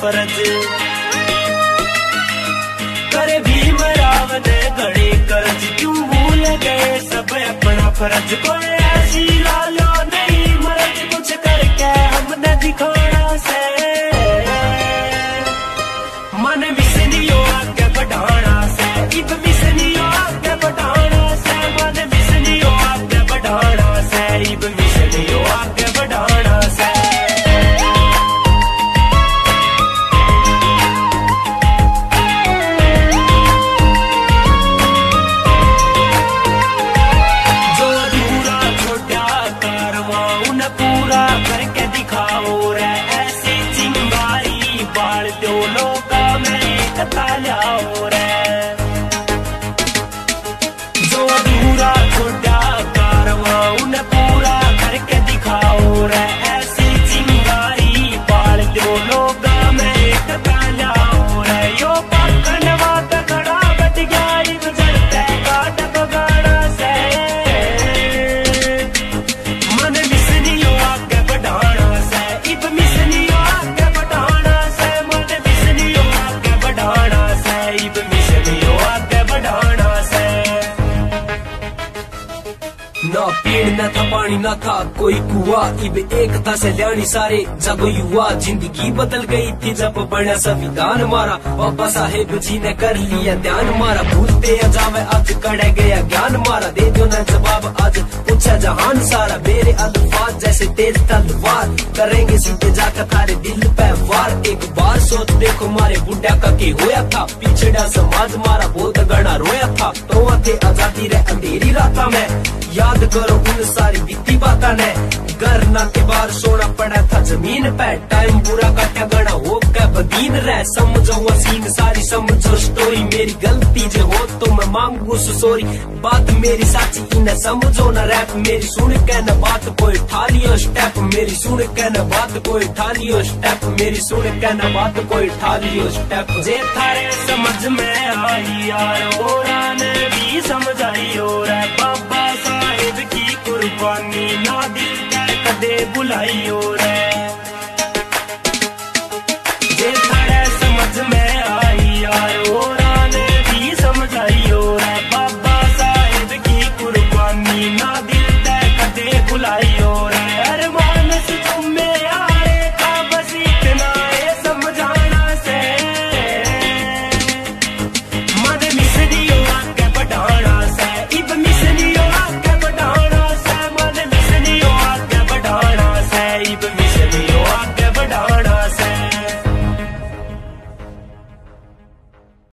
फर्ज। करे भीमराव ने घड़े कर्ज, क्यों भूल गए सब अपना फर्ज। कोई ऐसी लालो नहीं मर्ज, कुछ करके हमने दिखाना से। मन मिसनियो आगे बढ़ाना से, इब मिसनियो आगे बढ़ाना से। मन मिसनियो आगे बढ़ाना से, इब मिसनियो आगे बढ़ाना से। जो अधूरा छोटा कारवां उन्हें पूरा करके दिखाओ रे। ऐसी चिंगारी बाल दो लोका में कता लाओ रे। जो अधूरा छोटा कारवां उन्हें पूरा करके दिखाओ रे। ऐसी चिंगारी बाल दो लोका में कता लाओ रे। यो पकड़वा तगड़ा बट गया इब जड़ते काट बगाड़ा से। मन मिसनियो आगे बढ़ाना से, इब मिसनियो आगे बढ़ाना से। मन मिसनियो आगे बढ़ाना से, इब मिसनियो आगे बढ़ाना से। ना पेड़ न था पानी न था कोई कुआ, इब एकता से ल्याणी सारे जब युवा। जिंदगी बदल गई थी जब बना संविधान मारा। बाबा साहेब जी ने कर लिया ध्यान मारा। भूलते जावे आज कड़े गया ज्ञान मारा। दे दो न जवाब आज पूछा जहान सारा। मेरे अल्फाज जैसे तेज तलवार, करेंगे सीधे जाकर थारे दिल पे वार। एक बार सोच देखो मारे बुढ़ा का के होया था। पिछड़ा समाज मारा बहुत गणा रोया था। तो थे आजादी रे अंधेरी राता में, याद करो उन सारी बीती बाता ने। घर ना के बाहर सोना पड़ा था जमीन पे। टाइम पूरा काटा गणा हो के बदीन रह। समझो हसीन सारी समझो स्टोरी। मेरी गलती जो हो तो मैं मांगू सॉरी। बात मेरी साची इन्हें समझो न रैप। मेरी सुन के न बात कोई ठालियो स्टेप। मेरी सुन के न बात कोई ठालियो स्टेप। मेरी सुन के न बात कोई ठालियो स्टेप। जे थारे समझ में आई यार ओरा ने भी समझाई और बाबा साहेब की कुर्बानी ना दिल कदे बुलाई और